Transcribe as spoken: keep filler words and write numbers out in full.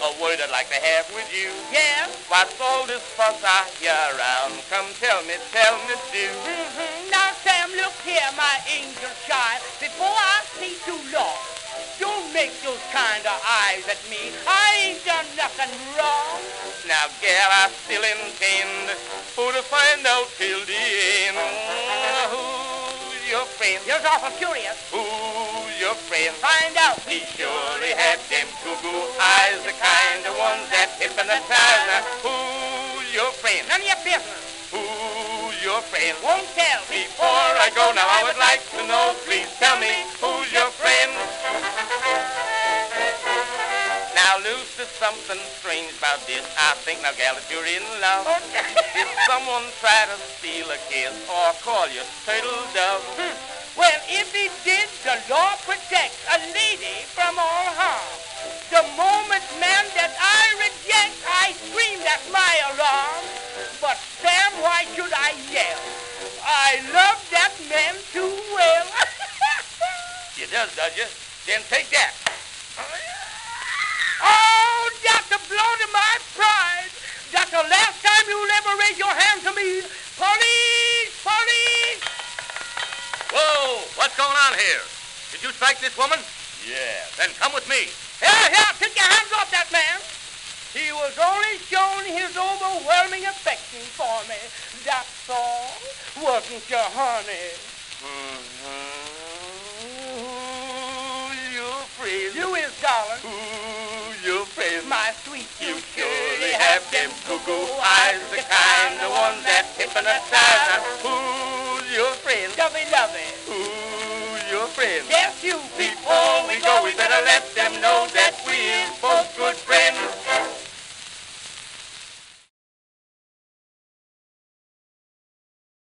a word I'd like to have with you. Yeah? What's all this fuss I hear around? Come tell me, tell me, do. Mm-hmm. Now, Sam, look here, my angel child. Before I say too long, don't make those kind of eyes at me. I ain't done nothing wrong. Now, gal, I still intend for to find out till the end who's your friend. You're awful curious. Who's your friend? Find out. He surely had them cuckoo eyes, the kind of ones that hypnotize. Now, who's your friend? None of your business. Who's your friend? Won't tell. Before I go now, I would like to know, please tell me, who's your friend? Now, Luce, there's something strange about this. I think, now, gal, that you're in love. Did someone try to steal a kiss or call you turtle dove? Hmm. Well, if he did, the law protects a lady from all harm. The moment, ma'am, that I reject, I scream, that's my alarm. But, Sam, why should I yell? I love that man too well. You does, does you? Then take that. Oh, that's a blow to my pride. That's the last time you'll ever raise your hand to me. Police! Police! Whoa, what's going on here? Did you strike this woman? Yeah. Then come with me. Here, here, take your hands off that man. He was only showing his overwhelming affection for me. That's all. Wasn't your honey? Mm-hmm. Who's your friend? You is, darling. Who's your friend? My sweet, You surely have them cuckoo eyes, the kind of ones that hypnotize. Now, who's your friend? Lovey, lovey. Who's your friend? Yes, you. Before we go, we better